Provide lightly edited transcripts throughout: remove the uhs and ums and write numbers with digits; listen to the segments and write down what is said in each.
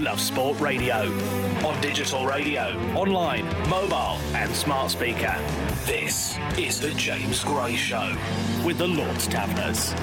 Love Sport Radio. On digital radio, online, mobile and smart speaker. This is The James Gray Show with the Lords Taverners.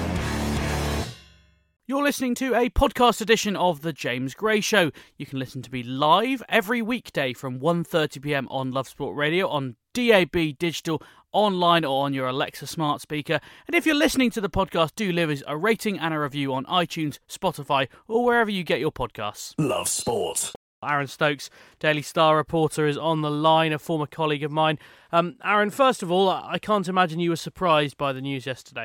You're listening to a podcast edition of The James Gray Show. You can listen to me live every weekday from 1:30pm on Love Sport Radio, on DAB Digital, online or on your Alexa smart speaker. And if you're listening to the podcast, do leave us a rating and a review on iTunes, Spotify or wherever you get your podcasts. Love Sport. Aaron Stokes, Daily Star reporter, is on the line, a former colleague of mine. Aaron, first of all, I can't imagine you were surprised by the news yesterday.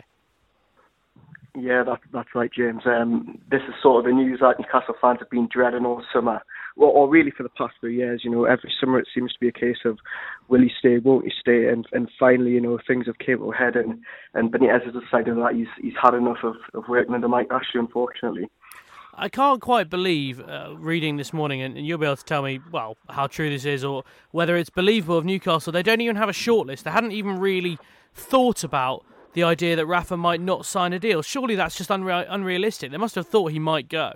Yeah, that's right, James. This is sort of the news that Newcastle fans have been dreading all summer, or really for the past 3 years. You know, every summer it seems to be a case of will he stay, won't he stay, and finally, you know, things have came to a head, and Benitez has decided that he's had enough of working under Mike Ashley, unfortunately. I can't quite believe, reading this morning, and you'll be able to tell me, well, how true this is, or whether it's believable of Newcastle. They don't even have a shortlist. They hadn't even really thought about the idea that Rafa might not sign a deal. Surely that's just unrealistic. They must have thought he might go.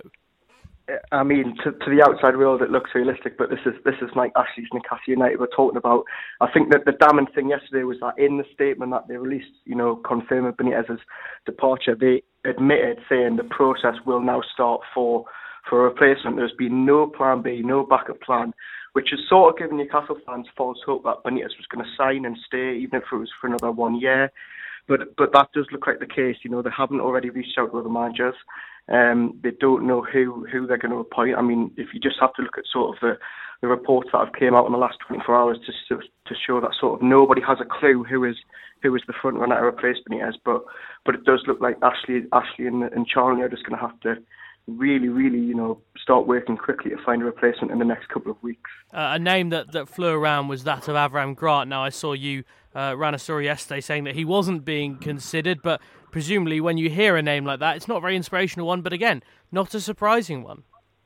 I mean, to the outside world it looks realistic, but this is Mike Ashley's Newcastle United we're talking about. I think that the damning thing yesterday was that in the statement that they released, you know, confirming Benitez's departure, they admitted saying the process will now start for a replacement. There's been no plan B, no backup plan, which has sort of given Newcastle fans false hope that Benitez was going to sign and stay, even if it was for another 1 year. But that does look like the case. You know, they haven't already reached out to other managers. They don't know who they're going to appoint. I mean, if you just have to look at sort of the reports that have came out in the last 24 hours to show that sort of nobody has a clue who is the front runner to replace Benitez. But it does look like Ashley and Charlie are just going to have to really, you know, start working quickly to find a replacement in the next couple of weeks. A name that flew around was that of Avram Grant. Now, I saw you ran a story yesterday saying that he wasn't being considered, but presumably when you hear a name like that, it's not a very inspirational one, but again, not a surprising one.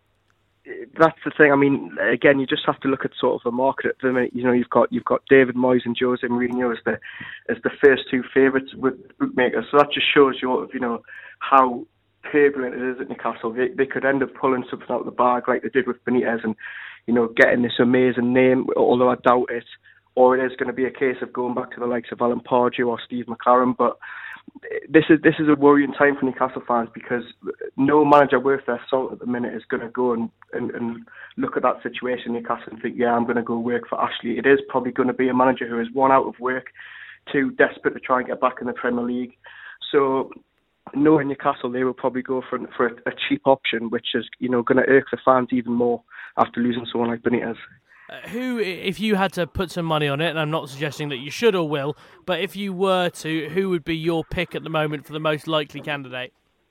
That's the thing. I mean, again, you just have to look at sort of the market at the minute. You know, you've got David Moyes and Jose Mourinho as the first two favourites with bookmakers. So that just shows you know, how turbulent it is at Newcastle. They could end up pulling something out of the bag like they did with Benitez and, you know, getting this amazing name, although I doubt it. Or it is going to be a case of going back to the likes of Alan Pardew or Steve McLaren. But this is a worrying time for Newcastle fans because no manager worth their salt at the minute is going to go and look at that situation in Newcastle and think, yeah, I'm going to go work for Ashley. It is probably going to be a manager who is one, out of work, two, desperate to try and get back in the Premier League. So knowing Newcastle, they will probably go for a cheap option, which is, you know, going to irk the fans even more after losing someone like Benitez. Who, if you had to put some money on it, and I'm not suggesting that you should or will, but if you were to, who would be your pick at the moment for the most likely candidate?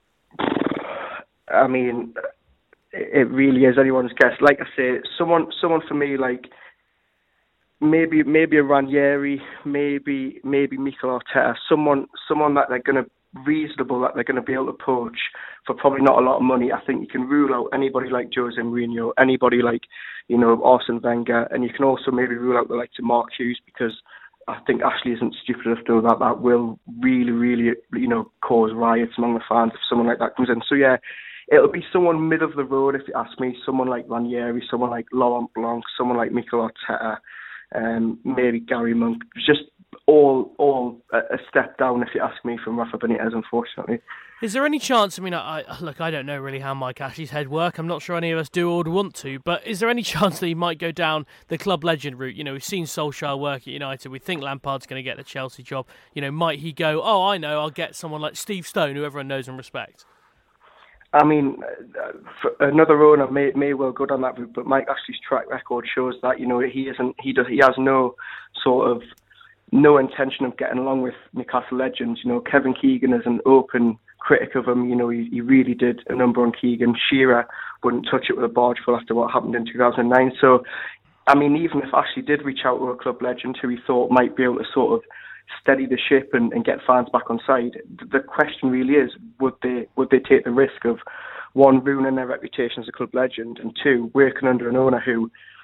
I mean, it really is anyone's guess. Like I say, someone for me, like maybe a Ranieri, maybe Mikel Arteta, someone that they're going to reasonable that they're going to be able to poach for probably not a lot of money. I think you can rule out anybody like Jose Mourinho, anybody like, you know, Arsene Wenger, and you can also maybe rule out the likes of Mark Hughes, because I think Ashley isn't stupid enough to know that will really, you know, cause riots among the fans if someone like that comes in. So yeah, it'll be someone mid of the road if you ask me, someone like Ranieri, someone like Laurent Blanc, someone like Mikel Arteta, maybe Gary Monk, just all a step down, if you ask me, from Rafa Benitez, unfortunately. Is there any chance, I mean, I don't know really how Mike Ashley's head work, I'm not sure any of us do or would want to, but is there any chance that he might go down the club legend route? You know, we've seen Solskjaer work at United, we think Lampard's going to get the Chelsea job. You know, might he go, oh, I know, I'll get someone like Steve Stone, who everyone knows and respects? I mean, another owner may well go down that route, but Mike Ashley's track record shows that, you know, he has no sort of no intention of getting along with Newcastle legends. You know, Kevin Keegan is an open critic of him. You know, he really did a number on Keegan. Shearer wouldn't touch it with a barge pole after what happened in 2009. So, I mean, even if Ashley did reach out to a club legend who he thought might be able to sort of steady the ship and get fans back on side, the question really is, would they take the risk of, one, ruining their reputation as a club legend, and two, working under an owner who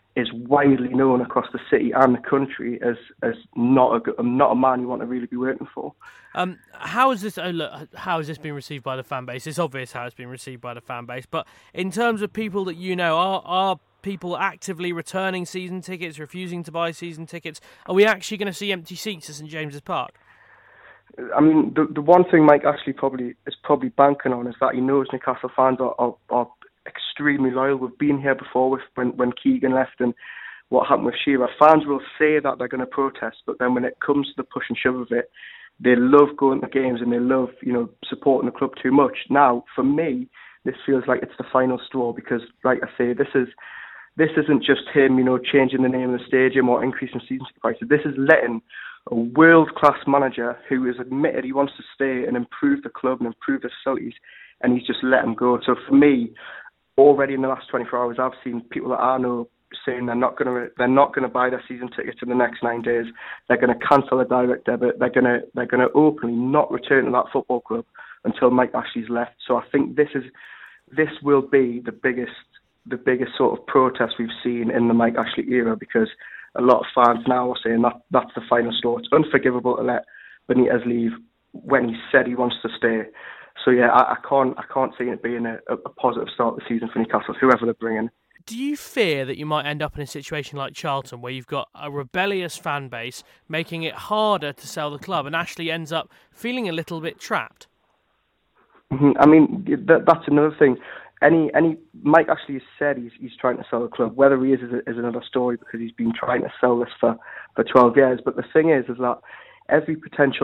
is widely known across the city and the country as not a man you want to really be working for. How has this been received by the fan base? It's obvious how it's been received by the fan base, but in terms of people that you know, are people actively returning season tickets, refusing to buy season tickets? Are we actually going to see empty seats at St James's Park? I mean, the one thing Mike Ashley is probably banking on is that he knows Newcastle fans are extremely loyal. We've been here before when Keegan left and what happened with Shearer. Fans will say that they're going to protest, but then when it comes to the push and shove of it, they love going to games and they love, supporting the club too much. Now, for me, this feels like it's the final straw because, like I say, this isn't just him, changing the name of the stadium or increasing season ticket prices. This is letting a world-class manager who has admitted he wants to stay and improve the club and improve the facilities, and he's just let him go. So for me, already in the last 24 hours, I've seen people that I know saying they're not going to buy their season tickets in the next 9 days. They're going to cancel a direct debit. They're going to openly not return to that football club until Mike Ashley's left. So I think this will be the biggest sort of protest we've seen in the Mike Ashley era, because a lot of fans now are saying that's the final straw. It's unforgivable to let Benitez leave when he said he wants to stay. So yeah, I can't see it being a positive start to the season for Newcastle, whoever they're bringing. Do you fear that you might end up in a situation like Charlton, where you've got a rebellious fan base making it harder to sell the club, and Ashley ends up feeling a little bit trapped? I mean, that's another thing. Mike Ashley has said he's trying to sell the club. Whether he is another story, because he's been trying to sell this for 12 years. But the thing is that every potential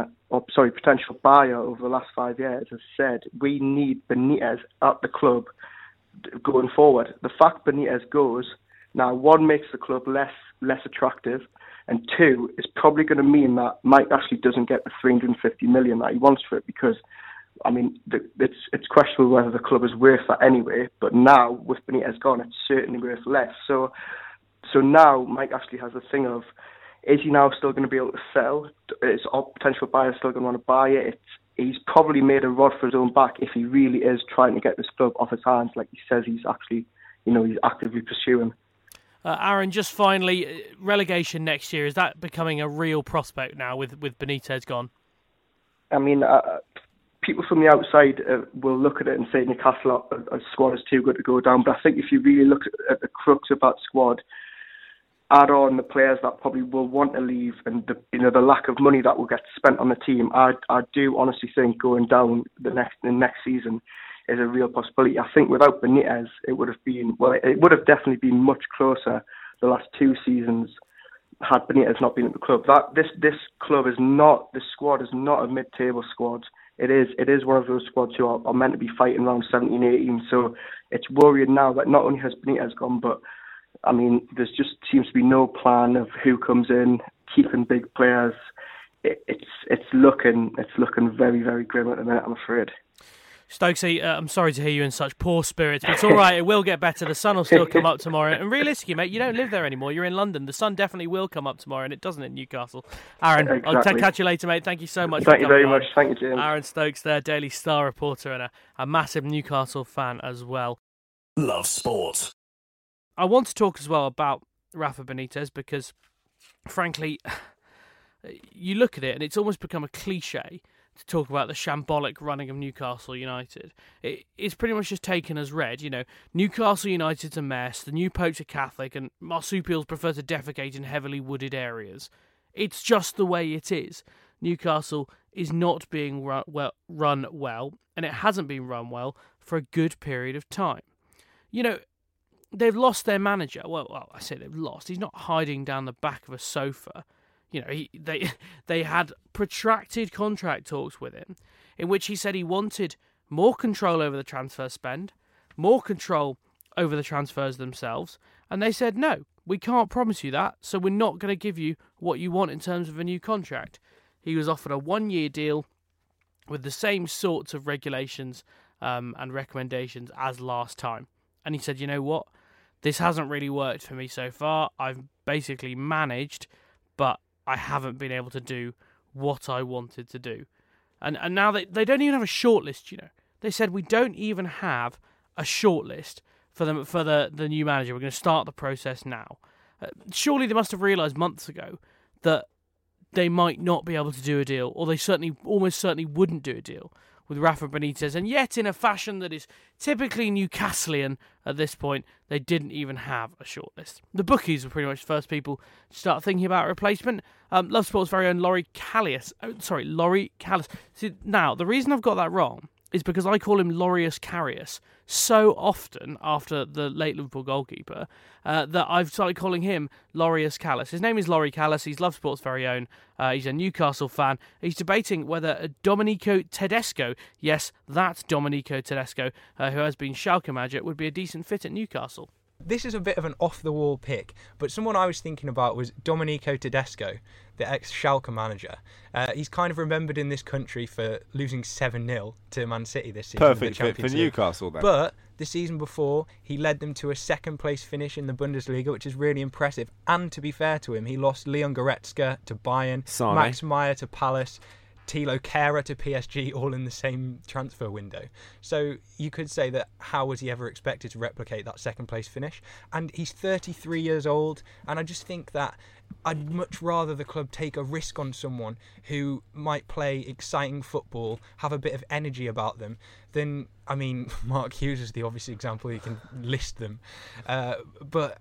buyer over the last 5 years has said we need Benitez at the club going forward. The fact Benitez goes now, one, makes the club less attractive, and two, is probably going to mean that Mike Ashley doesn't get the 350 million that he wants for it, because I mean, it's questionable whether the club is worth that anyway, but now, with Benitez gone, it's certainly worth less. So now Mike Ashley has a thing of, is he now still going to be able to sell? Is all potential buyers still going to want to buy it? He's probably made a rod for his own back if he really is trying to get this club off his hands, like he says he's actually, he's actively pursuing. Aaron, just finally, relegation next year, is that becoming a real prospect now with Benitez gone? I mean, people from the outside will look at it and say Newcastle squad is too good to go down. But I think if you really look at the crux of that squad, add on the players that probably will want to leave and the lack of money that will get spent on the team, I do honestly think going down the next season is a real possibility. I think without Benitez, it would have definitely been much closer the last 2 seasons had Benitez not been at the club. This club is not, the squad is not a mid-table squad. It is one of those squads who are meant to be fighting around 17, 18. So it's worrying now that not only has Benitez gone, but I mean, there just seems to be no plan of who comes in, keeping big players. It's looking very, very grim at the minute, I'm afraid. Stokesy, I'm sorry to hear you in such poor spirits, but it's all right. It will get better. The sun will still come up tomorrow. And realistically, mate, you don't live there anymore. You're in London. The sun definitely will come up tomorrow, and it doesn't in Newcastle. Aaron, exactly. I'll catch you later, mate. Thank you so much. Thank you very much. Thank you, James. Aaron Stokes there, Daily Star reporter and a massive Newcastle fan as well. Love sport. I want to talk as well about Rafa Benitez because, frankly, you look at it and it's almost become a cliche to talk about the shambolic running of Newcastle United. It's pretty much just taken as read. Newcastle United's a mess, the new Pope's a Catholic, and marsupials prefer to defecate in heavily wooded areas. It's just the way it is. Newcastle is not being run well, and it hasn't been run well for a good period of time. They've lost their manager. Well, I say they've lost. He's not hiding down the back of a sofa. They had protracted contract talks with him in which he said he wanted more control over the transfer spend, more control over the transfers themselves, and they said, no, we can't promise you that, so we're not going to give you what you want in terms of a new contract. He was offered a 1-year deal with the same sorts of regulations and recommendations as last time. And he said, you know what? This hasn't really worked for me so far. I've basically managed, but I haven't been able to do what I wanted to do. And now they don't even have a shortlist, They said we don't even have a shortlist for the new manager. We're going to start the process now. Surely they must have realised months ago that they might not be able to do a deal, or they almost certainly wouldn't do a deal with Rafa Benitez, and yet in a fashion that is typically Newcastleian at this point, they didn't even have a shortlist. The bookies were pretty much the first people to start thinking about a replacement. Love Sport's very own Laurie Callis. See, now, the reason I've got that wrong is because I call him Laureus Karius so often after the late Liverpool goalkeeper that I've started calling him Laureus Callis. His name is Laurie Callis. He's Love Sport's very own. He's a Newcastle fan. He's debating whether Domenico Tedesco, yes, that's Domenico Tedesco, who has been Schalke manager, would be a decent fit at Newcastle. This is a bit of an off-the-wall pick, but someone I was thinking about was Domenico Tedesco, the ex-Schalke manager. He's kind of remembered in this country for losing 7-0 to Man City this season. Perfect fit for Newcastle then. But the season before, he led them to a second-place finish in the Bundesliga, which is really impressive. And to be fair to him, he lost Leon Goretzka to Bayern, Sane. Max Meyer to Palace, Thilo Kehrer to PSG, all in the same transfer window. So you could say that how was he ever expected to replicate that second place finish? And he's 33 years old, and I just think that I'd much rather the club take a risk on someone who might play exciting football, have a bit of energy about them, than, I mean, Mark Hughes is the obvious example, you can list them. But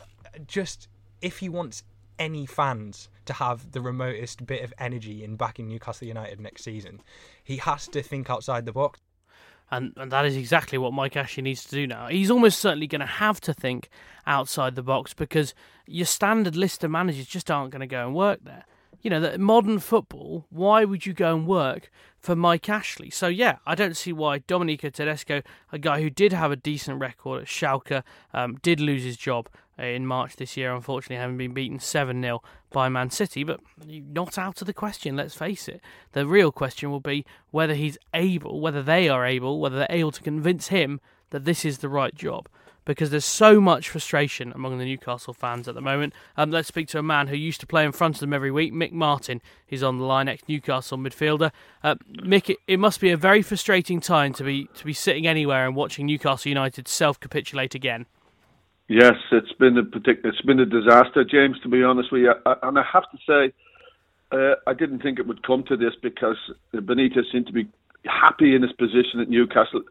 just if he wants any fans to have the remotest bit of energy in backing Newcastle United next season, he has to think outside the box. And that is exactly what Mike Ashley needs to do now. He's almost certainly going to have to think outside the box because your standard list of managers just aren't going to go and work there. You know, that modern football, why would you go and work for Mike Ashley? So, yeah, I don't see why Domenico Tedesco, a guy who did have a decent record at Schalke, did lose his job in March this year, unfortunately having been beaten 7-0 by Man City, but not out of the question, let's face it. The real question will be whether they're able to convince him that this is the right job, because there's so much frustration among the Newcastle fans at the moment. Let's speak to a man who used to play in front of them every week, Mick Martin. He's on the line, ex-Newcastle midfielder. Mick, it must be a very frustrating time to be sitting anywhere and watching Newcastle United self-capitulate again. Yes, it's been a disaster, James, to be honest with you. And I have to say, I didn't think it would come to this because Benitez seemed to be happy in his position at Newcastle.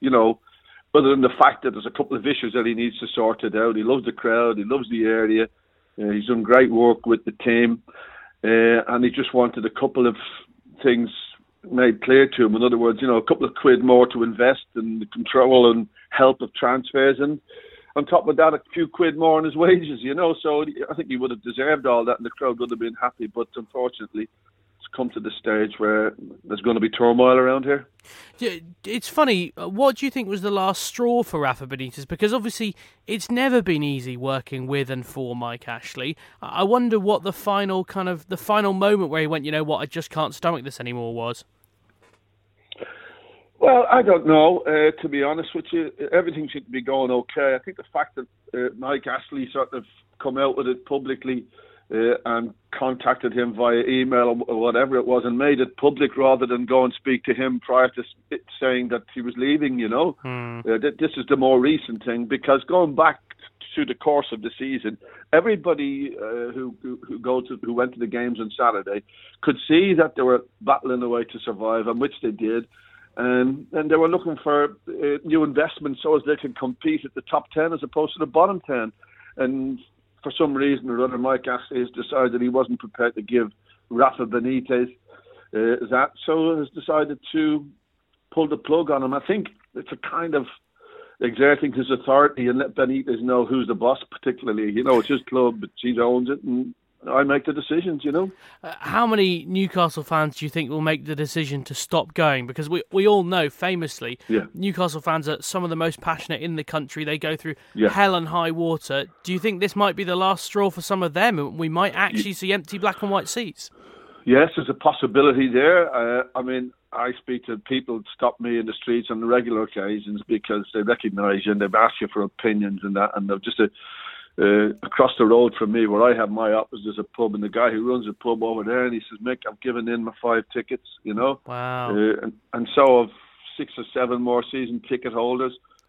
Other than the fact that there's a couple of issues that he needs to sort it out. He loves the crowd, he loves the area, he's done great work with the team, and he just wanted a couple of things made clear to him. In other words, a couple of quid more to invest in the control and help of transfers, and on top of that, a few quid more on his wages, So I think he would have deserved all that and the crowd would have been happy. But unfortunately, it's come to the stage where there's going to be turmoil around here. It's funny. What do you think was the last straw for Rafa Benitez? Because obviously it's never been easy working with and for Mike Ashley. I wonder what the final moment where he went, you know what, I just can't stomach this anymore was. Well, I don't know, to be honest with you. Everything should be going okay. I think the fact that Mike Ashley sort of come out with it publicly and contacted him via email or whatever it was and made it public rather than go and speak to him prior to saying that he was leaving, This is the more recent thing, because going back through the course of the season, everybody who went to the games on Saturday could see that they were battling away to survive, and which they did. And they were looking for new investments so as they could compete at the top 10 as opposed to the bottom 10. And for some reason or other, Mike Ashley has decided he wasn't prepared to give Rafa Benitez that, so has decided to pull the plug on him. I think it's a kind of exerting his authority and let Benitez know who's the boss, particularly. It's his club, but he owns it, and I make the decisions, How many Newcastle fans do you think will make the decision to stop going? Because we all know, famously, Newcastle fans are some of the most passionate in the country. They go through hell and high water. Do you think this might be the last straw for some of them, and we might actually see empty black and white seats? Yes, there's a possibility there. I speak to people that stop me in the streets on regular occasions because they recognise you and they've asked you for opinions and that, and they've just across the road from me where I have my office, there's a pub, and the guy who runs the pub over there, and he says, Mick, I've given in my 5 tickets, Wow. And so have 6 or 7 more season ticket holders.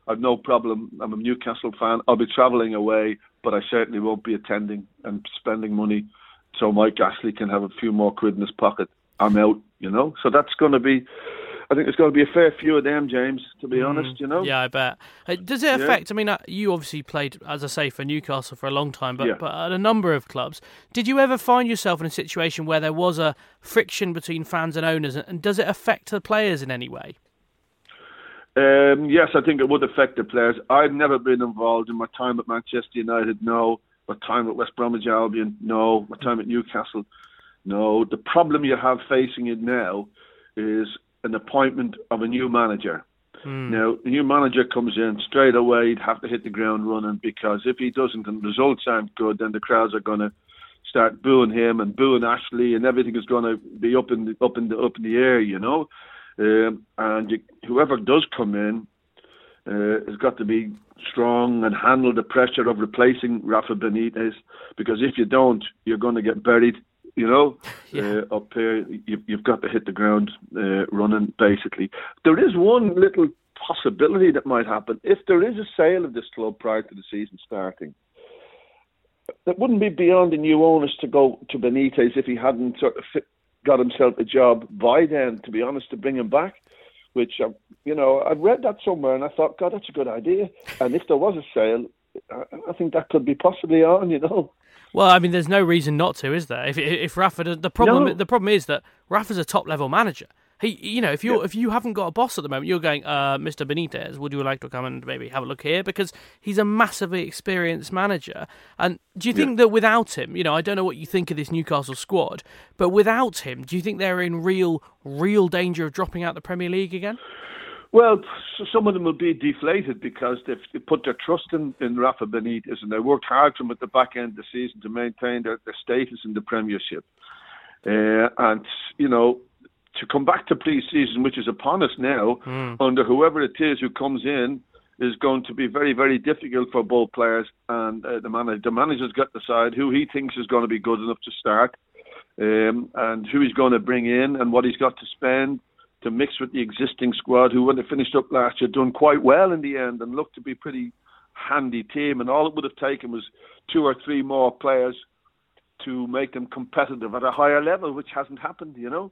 I've no problem. I'm a Newcastle fan. I'll be travelling away, but I certainly won't be attending and spending money so Mike Ashley can have a few more quid in his pocket. I'm out, So that's going to be... I think there's going to be a fair few of them, James, to be honest, Yeah, I bet. Does it affect... I mean, you obviously played, as I say, for Newcastle for a long time, but at a number of clubs. Did you ever find yourself in a situation where there was a friction between fans and owners, and does it affect the players in any way? Yes, I think it would affect the players. I've never been involved in my time at Manchester United, no. My time at West Bromwich Albion, no. My time at Newcastle, no. The problem you have facing it now is an appointment of a new manager. Now, the new manager comes in straight away, he'd have to hit the ground running, because if he doesn't and the results aren't good, then the crowds are going to start booing him and booing Ashley, and everything is going to be up in the air, and whoever does come in has got to be strong and handle the pressure of replacing Rafa Benitez, because if you don't, you're going to get buried. Up here, you've got to hit the ground running, basically. There is one little possibility that might happen. If there is a sale of this club prior to the season starting, that wouldn't be beyond the new owners to go to Benitez if he hadn't sort of got himself a job by then, to be honest, to bring him back. Which, I've read that somewhere and I thought, God, that's a good idea. And if there was a sale, I think that could be possibly on, Well, I mean, there's no reason not to, is there? If Rafa, the problem is that Rafa's a top level manager. He, if you haven't got a boss at the moment, you're going, Mr. Benitez, would you like to come and maybe have a look here? Because he's a massively experienced manager. And do you think that without him, I don't know what you think of this Newcastle squad, but without him, do you think they're in real danger of dropping out the Premier League again? Well, some of them will be deflated because they've put their trust in Rafa Benitez, and they worked hard for him at the back end of the season to maintain their status in the Premiership. To come back to pre-season, which is upon us now, under whoever it is who comes in, is going to be very, very difficult for both players and the manager. The manager's got to decide who he thinks is going to be good enough to start, and who he's going to bring in and what he's got to spend to mix with the existing squad, who, when they finished up last year, done quite well in the end and looked to be a pretty handy team. And all it would have taken was 2 or 3 more players to make them competitive at a higher level, which hasn't happened, So,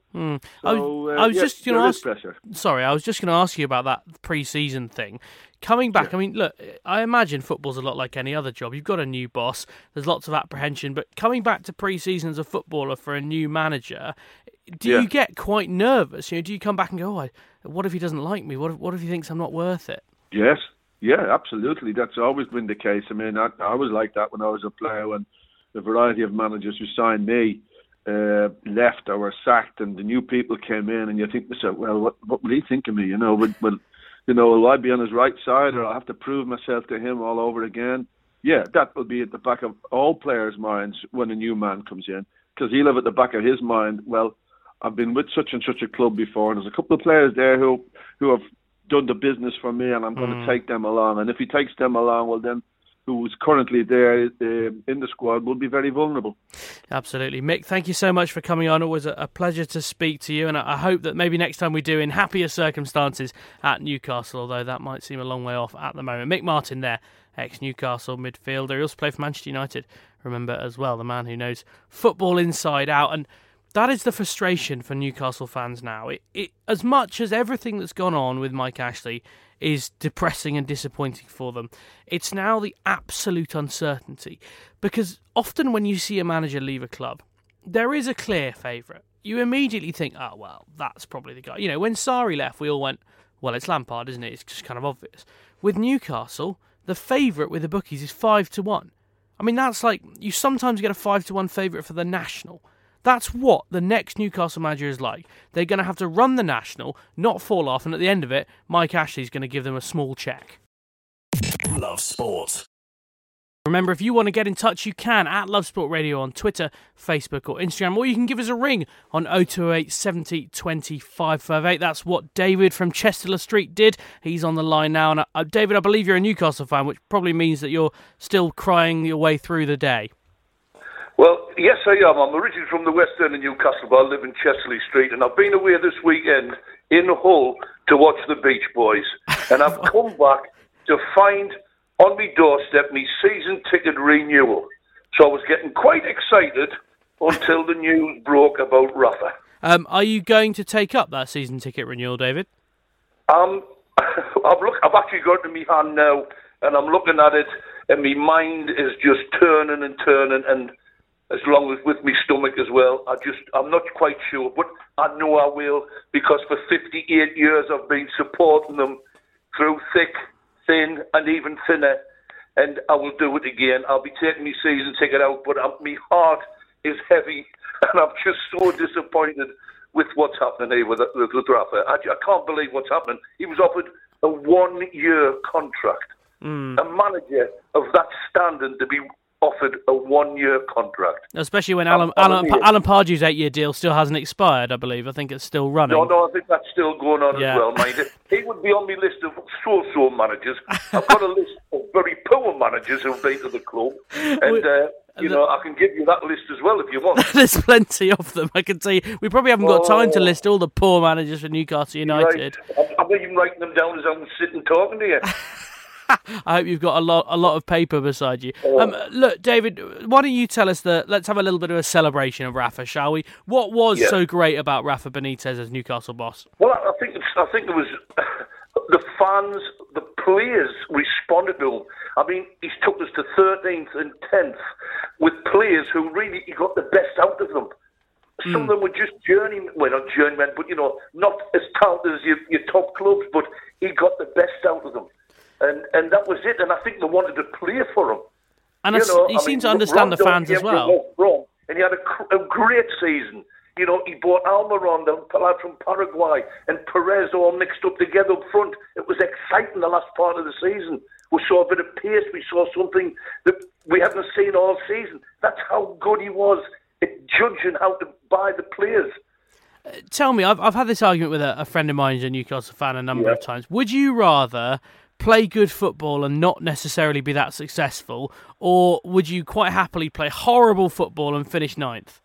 I was just going to ask. Pressure. Sorry, I was just going to ask you about that pre-season thing. Coming back, I mean, look, I imagine football's a lot like any other job. You've got a new boss. There's lots of apprehension, but coming back to pre-season as a footballer for a new manager, do you get quite nervous? Do you come back and go, what if he doesn't like me? What if he thinks I'm not worth it? Yes, yeah, absolutely. That's always been the case. I mean, I was like that when I was a player, when a variety of managers who signed me left or were sacked, and the new people came in, and you think to yourself, well, what will he think of me? Will I be on his right side, or I'll have to prove myself to him all over again? Yeah, that will be at the back of all players' minds when a new man comes in, because he'll have at the back of his mind, well, I've been with such and such a club before, and there's a couple of players there who have done the business for me, and I'm going to take them along. And if he takes them along, well, then who's currently there in the squad will be very vulnerable. Absolutely. Mick, thank you so much for coming on. It was a pleasure to speak to you, and I hope that maybe next time we do in happier circumstances at Newcastle, although that might seem a long way off at the moment. Mick Martin there, ex-Newcastle midfielder. He also played for Manchester United, remember, as well, the man who knows football inside out. And that is the frustration for Newcastle fans now. It as much as everything that's gone on with Mike Ashley is depressing and disappointing for them, it's now the absolute uncertainty. Because often when you see a manager leave a club, there is a clear favourite. You immediately think, oh, well, that's probably the guy. When Sarri left, we all went, well, it's Lampard, isn't it? It's just kind of obvious. With Newcastle, the favourite with the bookies is 5-1. I mean, that's like, you sometimes get a 5-1 favourite for the National. That's what the next Newcastle manager is like. They're going to have to run the National, not fall off, and at the end of it, Mike Ashley's going to give them a small cheque. Love Sport. Remember, if you want to get in touch, you can at Love Sport Radio on Twitter, Facebook or Instagram, or you can give us a ring on 0208 70 20 558. That's what David from Chester Street did. He's on the line now. And David, I believe you're a Newcastle fan, which probably means that you're still crying your way through the day. Well, yes, I am. I'm originally from the West End of Newcastle, but I live in Chesterley Street, and I've been away this weekend in Hull to watch the Beach Boys. And I've come back to find on my doorstep my season ticket renewal. So I was getting quite excited until the news broke about Rafa. Are you going to take up that season ticket renewal, David? I've actually got it in my hand now, and I'm looking at it, and my mind is just turning and turning, and as long as with my stomach as well. I'm not quite sure, but I know I will, because for 58 years I've been supporting them through thick, thin, and even thinner, and I will do it again. I'll be taking my season ticket out, but my heart is heavy, and I'm just so disappointed with what's happening here with Rafa. I can't believe what's happening. He was offered a 1-year contract. A manager of that standing to be offered a 1-year contract. Especially when Alan Pardew's 8-year deal still hasn't expired, I believe. I think it's still running. No, I think that's still going on as well, mind it. He would be on my list of so-so managers. I've got a list of very poor managers who've been to the club. And, I can give you that list as well if you want. There's plenty of them, I can tell you. We probably haven't got time to list all the poor managers for Newcastle United. Right. I'm even writing them down as I'm sitting talking to you. I hope you've got a lot of paper beside you. Look, David, why don't you tell us let's have a little bit of a celebration of Rafa, shall we? What was so great about Rafa Benitez as Newcastle boss? Well, I think it was the fans, the players responded to him. I mean, he's took us to 13th and 10th with players who really, he got the best out of them. Some of them were just journeymen, not journeymen, but, not as talented as your top clubs, but he got the best out of them. And that was it, and I think they wanted to play for him. And he seemed to understand the fans as well. And he had a great season. He brought Almiron, the lad from Paraguay, and Perez all mixed up together up front. It was exciting the last part of the season. We saw a bit of pace. We saw something that we hadn't seen all season. That's how good he was at judging how to buy the players. Tell me, I've had this argument with a friend of mine who's a Newcastle fan a number of times. Would you rather play good football and not necessarily be that successful, or would you quite happily play horrible football and finish 9th?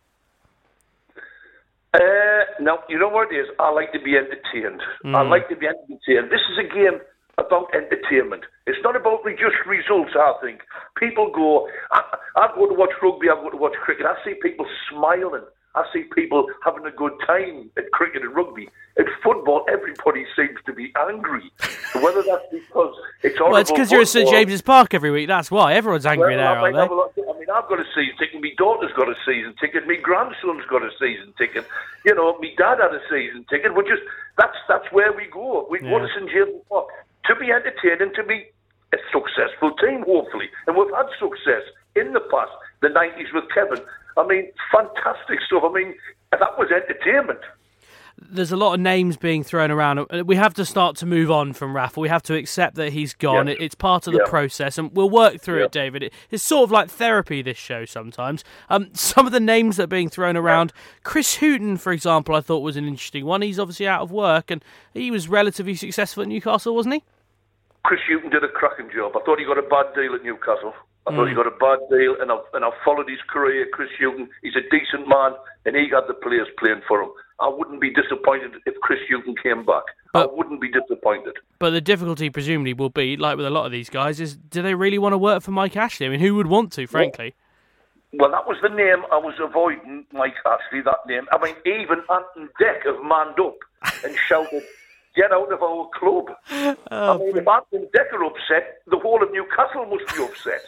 No, you know what it is? I like to be entertained. I like to be entertained. This is a game about entertainment. It's not about just results, I think. People go, I go to watch rugby, I go to watch cricket. I see people smiling. I see people having a good time at cricket and rugby. At football, everybody seems to be angry. Whether that's because it's horrible. Well, it's because you're at St James's Park every week. That's why everyone's angry there, aren't they? I've got a season ticket. My daughter's got a season ticket. My grandson's got a season ticket. My dad had a season ticket. That's where we go. We go to St James's Park to be entertained and to be a successful team, hopefully. And we've had success in the past. The 90s with Kevin. I mean, fantastic stuff. I mean, that was entertainment. There's a lot of names being thrown around. We have to start to move on from Rafa. We have to accept that he's gone. Yes. It's part of the process, and we'll work through it, David. It's sort of like therapy, this show, sometimes. Some of the names that are being thrown around, Chris Hughton, for example, I thought was an interesting one. He's obviously out of work, and he was relatively successful at Newcastle, wasn't he? Chris Hughton did a cracking job. I thought he got a bad deal at Newcastle. I thought he got a bad deal, and I've followed his career. Chris Hughton, he's a decent man, and he got the players playing for him. I wouldn't be disappointed if Chris Hughton came back. I wouldn't be disappointed. But the difficulty, presumably, will be, like with a lot of these guys, is do they really want to work for Mike Ashley? I mean, who would want to, frankly? Well, that was the name I was avoiding, Mike Ashley, that name. I mean, even Anton Deck have manned up and shouted, "Get out of our club." I mean, if Anton Deck are upset, the whole of Newcastle must be upset.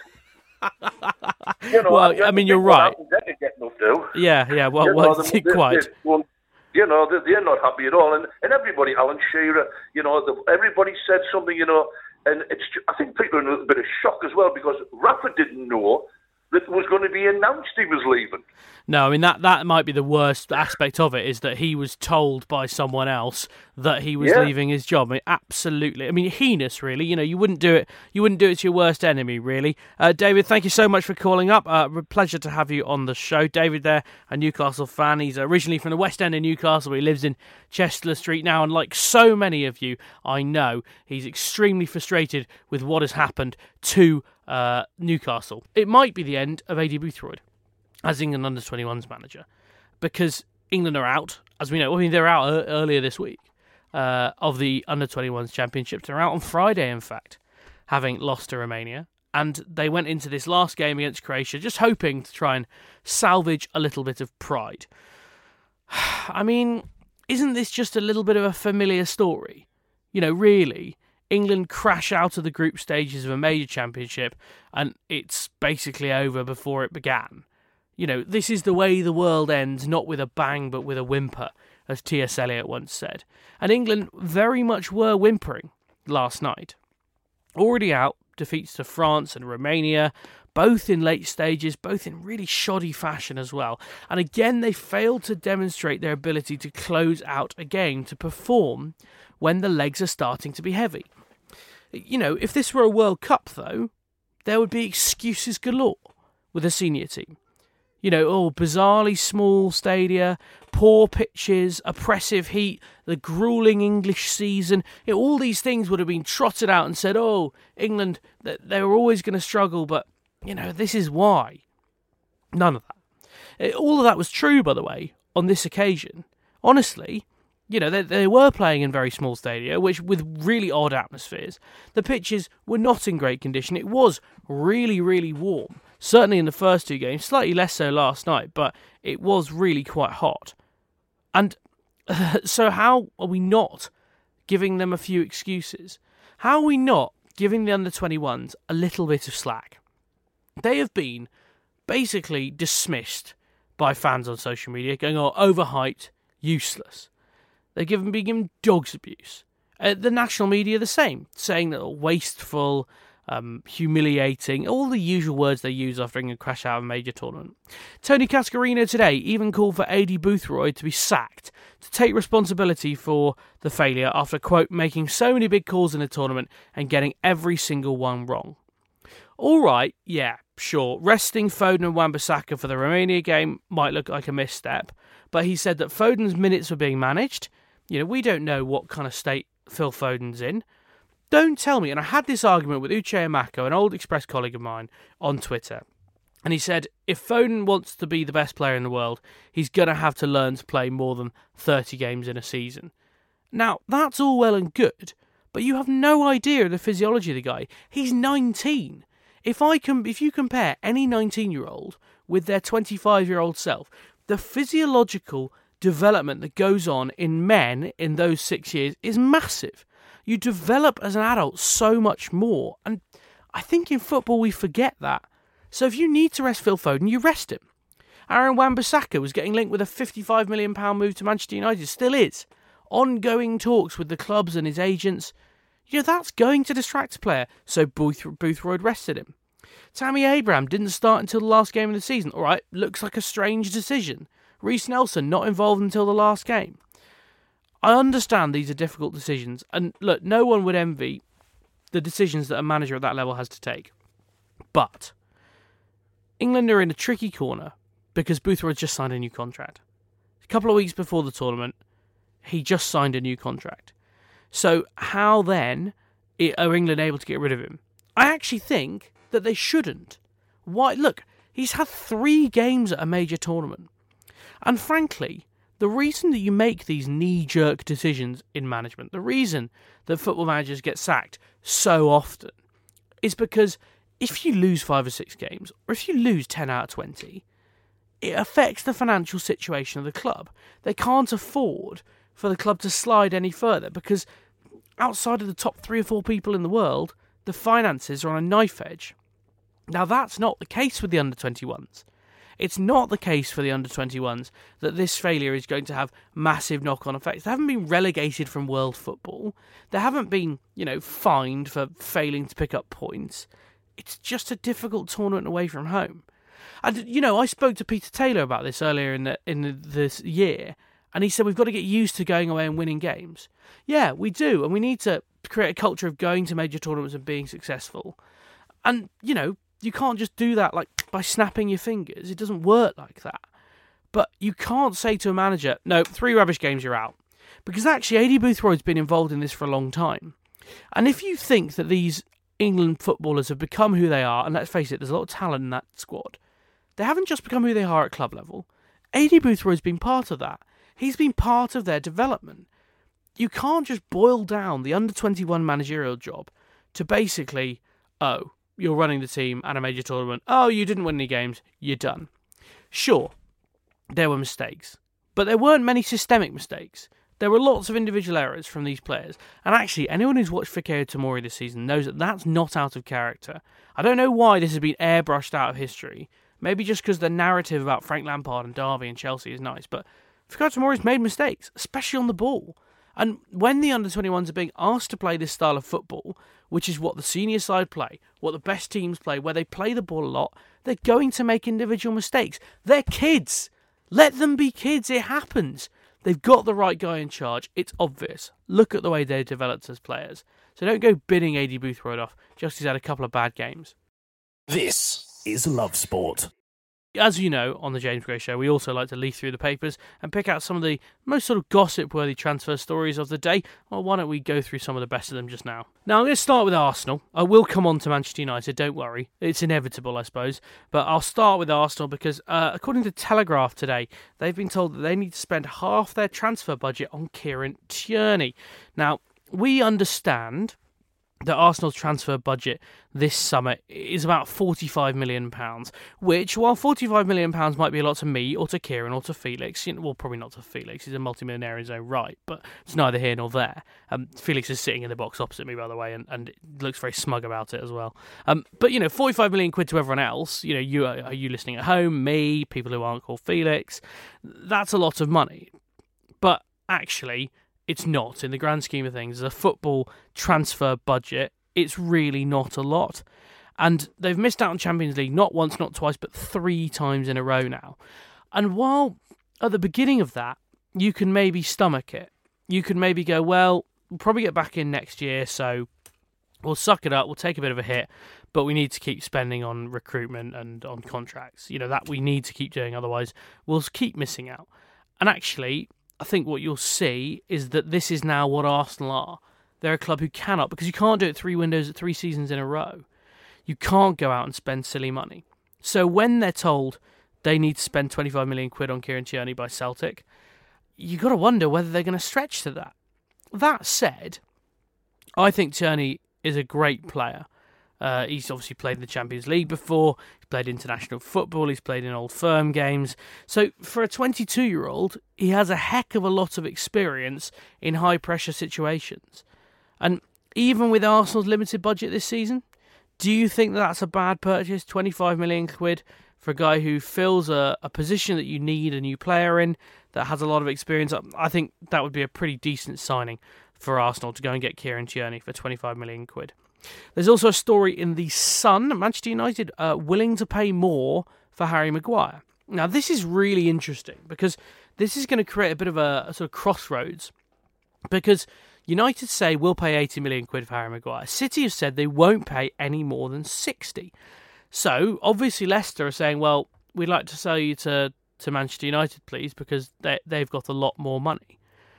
Well, I mean, you're right. Yeah, quite. They're not happy at all, and everybody, Alan Shearer, everybody said something, and I think people are in a bit of shock as well, because Rafa didn't know that it was going to be announced he was leaving. No, I mean, that might be the worst aspect of it, is that he was told by someone else that he was leaving his job. I mean, absolutely. I mean, heinous, really. You wouldn't do it to your worst enemy, really. David, thank you so much for calling up. Pleasure to have you on the show. David there, a Newcastle fan. He's originally from the West End of Newcastle, but he lives in Chester Street now, and like so many of you, I know, he's extremely frustrated with what has happened to Newcastle. It might be the end of Adi Boothroyd as England under-21s manager, because England are out, as we know. I mean, they're out earlier this week of the under-21s championship. They're out on Friday, in fact. having lost to Romania. And they went into this last game against Croatia just hoping to try and salvage a little bit of pride. I mean, isn't this just a little bit of a familiar story? Really, England crash out of the group stages of a major championship and it's basically over before it began. This is the way the world ends, not with a bang but with a whimper, as T.S. Eliot once said. And England very much were whimpering last night. Already out, defeats to France and Romania, both in late stages, both in really shoddy fashion as well. And again, they failed to demonstrate their ability to close out a game, to perform when the legs are starting to be heavy. If this were a World Cup, though, there would be excuses galore with a senior team. Bizarrely small stadia, poor pitches, oppressive heat, the gruelling English season. All these things would have been trotted out and said, England, they were always going to struggle, but, this is why. None of that. All of that was true, by the way, on this occasion. Honestly, they were playing in very small stadia, which with really odd atmospheres. The pitches were not in great condition. It was really, really warm. Certainly in the first two games, slightly less so last night, but it was really quite hot. And so how are we not giving them a few excuses? How are we not giving the under-21s a little bit of slack? They have been basically dismissed by fans on social media, going, overhyped, useless. They've been given dog's abuse. The national media the same, saying that wasteful, humiliating, all the usual words they use after England crash out of a major tournament. Tony Cascarino today even called for Aidy Boothroyd to be sacked, to take responsibility for the failure after, quote, making so many big calls in the tournament and getting every single one wrong. All right, yeah, sure, resting Foden and Wan-Bissaka for the Romania game might look like a misstep, but he said that Foden's minutes were being managed. We don't know what kind of state Phil Foden's in. Don't tell me, and I had this argument with Uche Amako, an old Express colleague of mine, on Twitter, and he said, if Foden wants to be the best player in the world, he's going to have to learn to play more than 30 games in a season. Now, that's all well and good, but you have no idea of the physiology of the guy. He's 19. If you compare any 19-year-old with their 25-year-old self, the physiological development that goes on in men in those 6 years is massive. You develop as an adult so much more, and I think in football we forget that. So if you need to rest Phil Foden, you rest him. Aaron Wan-Bissaka was getting linked with a £55 million move to Manchester United, still is. Ongoing talks with the clubs and his agents. That's going to distract a player, so Boothroyd rested him. Tammy Abraham didn't start until the last game of the season. All right, looks like a strange decision. Reiss Nelson not involved until the last game. I understand these are difficult decisions, and look, no one would envy the decisions that a manager at that level has to take. But England are in a tricky corner because Boothroyd just signed a new contract. A couple of weeks before the tournament, he just signed a new contract. So how then are England able to get rid of him? I actually think that they shouldn't. Why? Look, he's had 3 games at a major tournament. And frankly, the reason that you make these knee-jerk decisions in management, the reason that football managers get sacked so often, is because if you lose 5 or 6 games, or if you lose 10 out of 20, it affects the financial situation of the club. They can't afford for the club to slide any further because outside of the top 3 or 4 people in the world, the finances are on a knife edge. Now, that's not the case with the under-21s. It's not the case for the under-21s that this failure is going to have massive knock-on effects. They haven't been relegated from world football. They haven't been, fined for failing to pick up points. It's just a difficult tournament away from home. And, I spoke to Peter Taylor about this earlier in this year, and he said we've got to get used to going away and winning games. Yeah, we do, and we need to create a culture of going to major tournaments and being successful. And, you can't just do that by snapping your fingers. It doesn't work like that. But you can't say to a manager, no, 3 rubbish games, you're out. Because actually, Aidy Boothroyd's been involved in this for a long time. And if you think that these England footballers have become who they are, and let's face it, there's a lot of talent in that squad, they haven't just become who they are at club level. Aidy Boothroyd's been part of that. He's been part of their development. You can't just boil down the under-21 managerial job to basically, oh, you're running the team at a major tournament. Oh, you didn't win any games. You're done. Sure, there were mistakes, but there weren't many systemic mistakes. There were lots of individual errors from these players. And actually, anyone who's watched Fikayo Tomori this season knows that that's not out of character. I don't know why this has been airbrushed out of history. Maybe just because the narrative about Frank Lampard and Derby and Chelsea is nice. But Fikayo Tomori's made mistakes, especially on the ball. And when the under-21s are being asked to play this style of football, which is what the senior side play, what the best teams play, where they play the ball a lot, they're going to make individual mistakes. They're kids. Let them be kids. It happens. They've got the right guy in charge. It's obvious. Look at the way they've developed as players. So don't go bidding AD Boothroyd off just because he's had a couple of bad games. This is Love Sport. As you know, on the James Gray Show, we also like to leaf through the papers and pick out some of the most sort of gossip-worthy transfer stories of the day. Well, why don't we go through some of the best of them just now? Now, I'm going to start with Arsenal. I will come on to Manchester United, don't worry. It's inevitable, I suppose. But I'll start with Arsenal because, according to Telegraph today, they've been told that they need to spend half their transfer budget on Kieran Tierney. Now, we understand that Arsenal's transfer budget this summer is about £45 million, which, while £45 million might be a lot to me, or to Kieran, or to Felix, well, probably not to Felix, he's a multi-millionaire in his own right, but it's neither here nor there. Felix is sitting in the box opposite me, by the way, and looks very smug about it as well. But, £45 million to everyone else, are you listening at home, me, people who aren't called Felix, that's a lot of money. But actually, it's not, in the grand scheme of things. As a football transfer budget, it's really not a lot. And they've missed out on Champions League not once, not twice, but 3 times in a row now. And while at the beginning of that, you can maybe stomach it. You can maybe go, well, we'll probably get back in next year, so we'll suck it up, we'll take a bit of a hit, but we need to keep spending on recruitment and on contracts. That we need to keep doing, otherwise we'll keep missing out. And actually, I think what you'll see is that this is now what Arsenal are. They're a club who cannot, because you can't do it 3 seasons in a row. You can't go out and spend silly money. So when they're told they need to spend 25 million quid on Kieran Tierney by Celtic, you've got to wonder whether they're going to stretch to that. That said, I think Tierney is a great player. He's obviously played in the Champions League before, he's played international football, he's played in Old Firm games. So for a 22-year-old, he has a heck of a lot of experience in high-pressure situations. And even with Arsenal's limited budget this season, do you think that's a bad purchase? 25 million quid for a guy who fills a position that you need a new player in, that has a lot of experience? I think that would be a pretty decent signing for Arsenal to go and get Kieran Tierney for 25 million quid. There's also a story in The Sun, Manchester United willing to pay more for Harry Maguire. Now, this is really interesting because this is going to create a bit of a sort of crossroads, because United say we'll pay 80 million quid for Harry Maguire. City have said they won't pay any more than 60. So, obviously Leicester are saying, well, we'd like to sell you to Manchester United, please, because they've got a lot more money.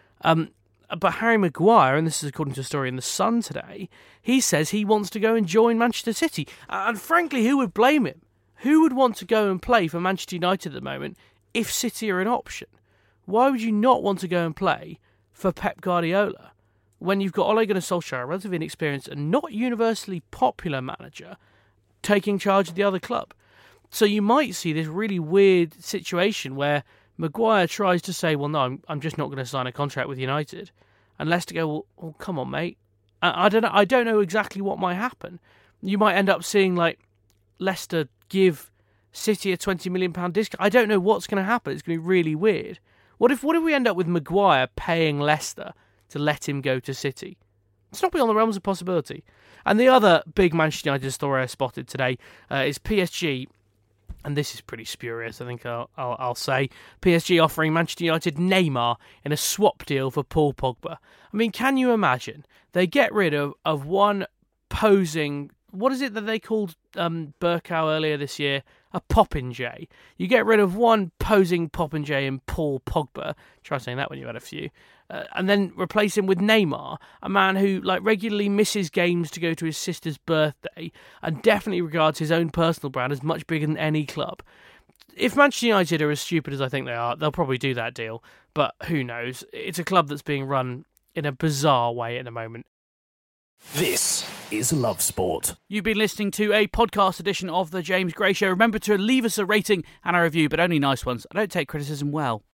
But Harry Maguire, and this is according to a story in The Sun today, he says he wants to go and join Manchester City. And frankly, who would blame him? Who would want to go and play for Manchester United at the moment if City are an option? Why would you not want to go and play for Pep Guardiola when you've got Ole Gunnar Solskjaer, a relatively inexperienced and not universally popular manager, taking charge of the other club? So you might see this really weird situation where Maguire tries to say, well, no, I'm just not going to sign a contract with United. And Leicester go, well, come on, mate. I don't know exactly what might happen. You might end up seeing, like, Leicester give City a £20 million discount. I don't know what's going to happen. It's going to be really weird. What if we end up with Maguire paying Leicester to let him go to City? It's not beyond the realms of possibility. And the other big Manchester United story I spotted today is PSG. And this is pretty spurious, I think I'll say. PSG offering Manchester United Neymar in a swap deal for Paul Pogba. I mean, can you imagine? They get rid of one posing... What is it that they called Burkow earlier this year? A popinjay. You get rid of one posing popinjay in Paul Pogba. Try saying that when you've had a few. And then replace him with Neymar, a man who regularly misses games to go to his sister's birthday and definitely regards his own personal brand as much bigger than any club. If Manchester United are as stupid as I think they are, they'll probably do that deal. But who knows? It's a club that's being run in a bizarre way at the moment. This is Love Sport. You've been listening to a podcast edition of The James Gray Show. Remember to leave us a rating and a review, but only nice ones. I don't take criticism well.